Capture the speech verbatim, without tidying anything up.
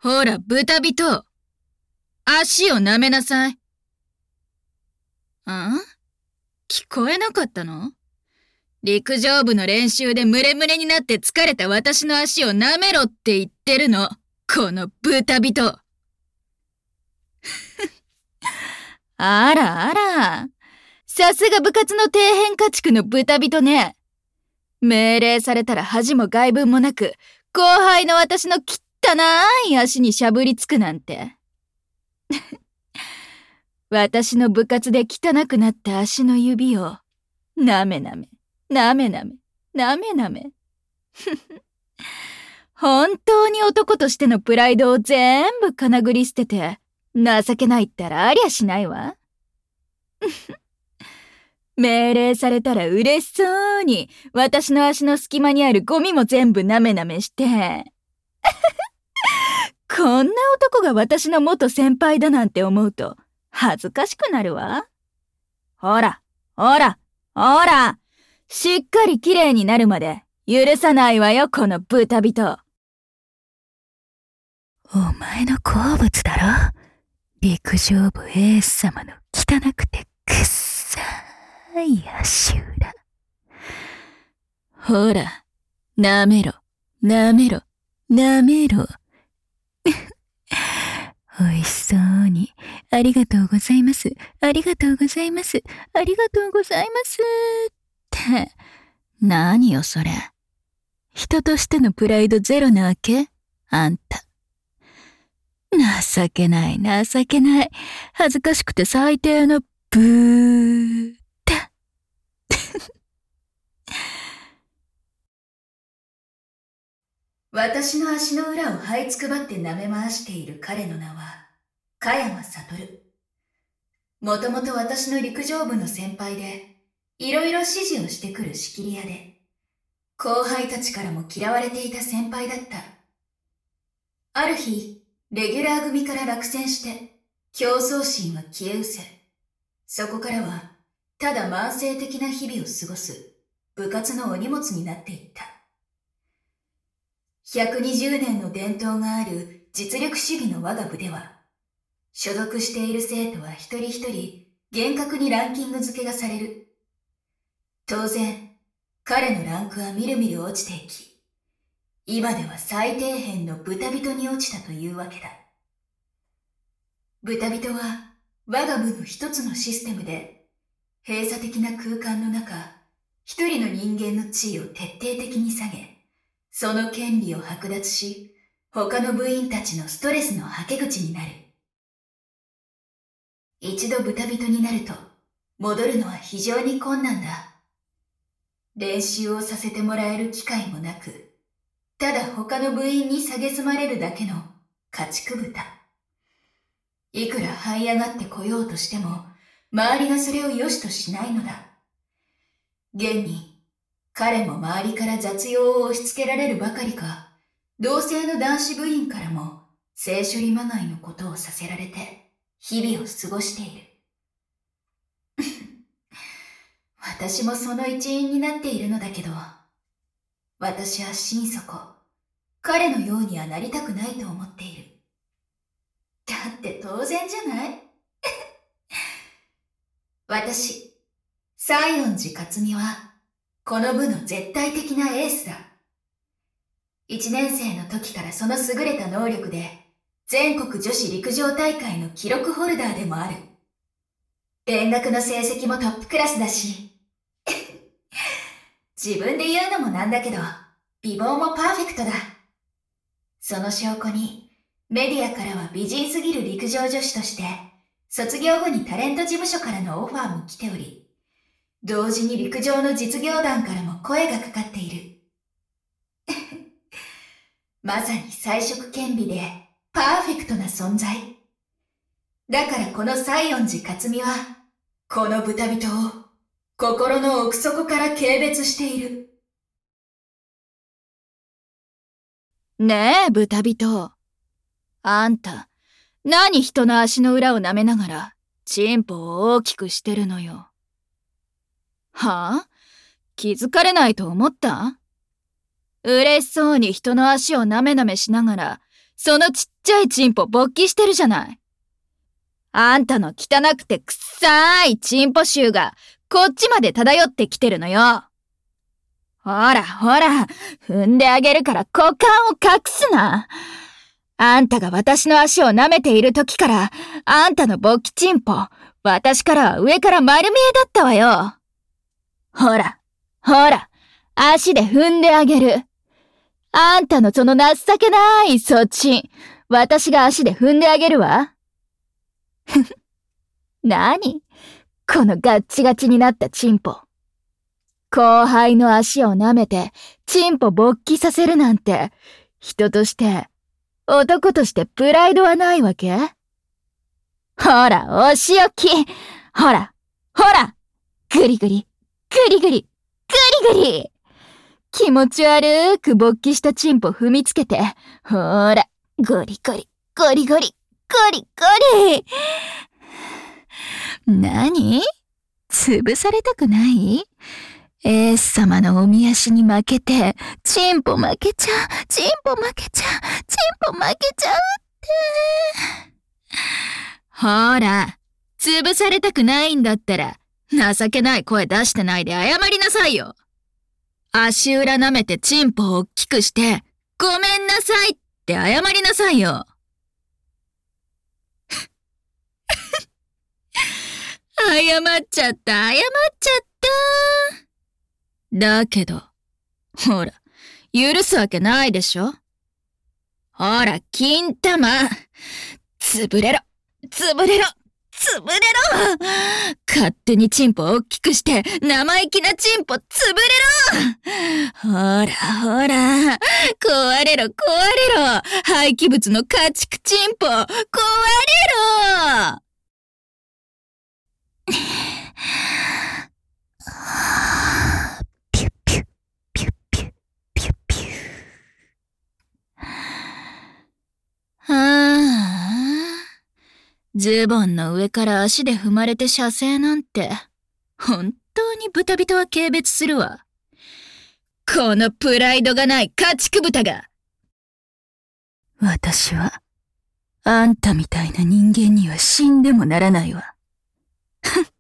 ほら、豚人。足を舐めなさい。ん？聞こえなかったの？陸上部の練習でムレムレになって疲れた私の足を舐めろって言ってるの。この豚人。あらあら。さすが部活の底辺家畜の豚人ね。命令されたら恥も外聞もなく、後輩の私の汚い足にしゃぶりつくなんて。私の部活で汚くなった足の指を、なめなめ、なめなめ、なめなめ。本当に男としてのプライドを全部かなぐり捨てて、情けないったらありゃしないわ。命令されたら嬉しそうに、私の足の隙間にあるゴミも全部なめなめして。こんな男が私の元先輩だなんて思うと、恥ずかしくなるわ。ほら、ほら、ほら、しっかり綺麗になるまで許さないわよ、この豚人。 お前の好物だろ？陸上部エース様の汚くてくっさい足裏。 ほら、なめろ、なめろ、なめろ。 おいしそうに。ありがとうございます。ありがとうございます。ありがとうございます。って、 何よそれ。人としてのプライドゼロなわけ？あんた。情けない、情けない。恥ずかしくて最低のブーって。私の足の裏を這いつくばって舐め回している彼の名は、加山悟。もともと私の陸上部の先輩で、いろいろ指示をしてくる仕切り屋で、後輩たちからも嫌われていた先輩だった。ある日、レギュラー組から落選して、競争心は消え失せ、そこからは、ただ慢性的な日々を過ごす、部活のお荷物になっていった。ひゃくにじゅうねんの伝統がある実力主義の我が部では、所属している生徒は一人一人厳格にランキング付けがされる。当然、彼のランクはみるみる落ちていき、今では最底辺の豚人に落ちたというわけだ。豚人は我が部の一つのシステムで、閉鎖的な空間の中、一人の人間の地位を徹底的に下げ、その権利を剥奪し、他の部員たちのストレスのはけ口になる。一度豚人になると、戻るのは非常に困難だ。練習をさせてもらえる機会もなく、ただ他の部員に蔑まれるだけの家畜豚。いくら這い上がってこようとしても、周りがそれを良しとしないのだ。現に、彼も周りから雑用を押し付けられるばかりか、同性の男子部員からも性処理まがいのことをさせられて、日々を過ごしている。私もその一員になっているのだけど、私は心底、彼のようにはなりたくないと思っている。だって当然じゃない私、西園寺克美は、この部の絶対的なエースだ。一年生の時からその優れた能力で、全国女子陸上大会の記録ホルダーでもある。勉学の成績もトップクラスだし、自分で言うのもなんだけど、美貌もパーフェクトだ。その証拠に、メディアからは美人すぎる陸上女子として、卒業後にタレント事務所からのオファーも来ており、同時に陸上の実業団からも声がかかっている。まさに才色兼備でパーフェクトな存在。だからこの西園寺克美は、この豚人を心の奥底から軽蔑している。ねえ、豚人。あんた、何人の足の裏を舐めながら、チンポを大きくしてるのよ。はあ？気づかれないと思った？嬉しそうに人の足をなめなめしながら、 そのちっちゃいチンポ勃起してるじゃない。あんたの汚くてくっさいチンポ臭がこっちまで漂ってきてるのよ。ほらほら、踏んであげるから股間を隠すな。あんたが私の足を舐めている時から、あんたの勃起チンポ、私からは上から丸見えだったわよ。ほら、ほら、足で踏んであげる。あんたのその情けないそっち、私が足で踏んであげるわ。ふふ。なに？このガッチガチになったチンポ。後輩の足を舐めて、チンポ勃起させるなんて、人として、男としてプライドはないわけ？ほら、お仕置き。ほら、ほら、ぐりぐり、ぐりぐり、ぐりぐり。気持ち悪く勃起したチンポ踏みつけて、ほら、ゴリゴリ、ゴリゴリ、ゴリゴリ。なに？潰されたくない？エース様のおみ足に負けて、チンポ負けちゃう、チンポ負けちゃう、チンポ負けちゃうって。ほら、潰されたくないんだったら、情けない声出してないで謝りなさいよ。足裏舐めてチンポを大きくして、ごめんなさいって謝りなさいよ。謝っちゃった、謝っちゃった。だけど、ほら、許すわけないでしょ。ほら、金玉、潰れろ、潰れろ、潰れろ。勝手にチンポを大きくして、生意気なチンポ潰れろ。ほら、ほら、壊れろ、壊れろ。廃棄物の家畜チンポ、壊れろ。ピュッピュッピュッピュッピュッピュッ。はあ、ズボンの上から足で踏まれて射精なんて、本当に豚人は軽蔑するわ。このプライドがない家畜豚が。私は、あんたみたいな人間には死んでもならないわ。ふっ。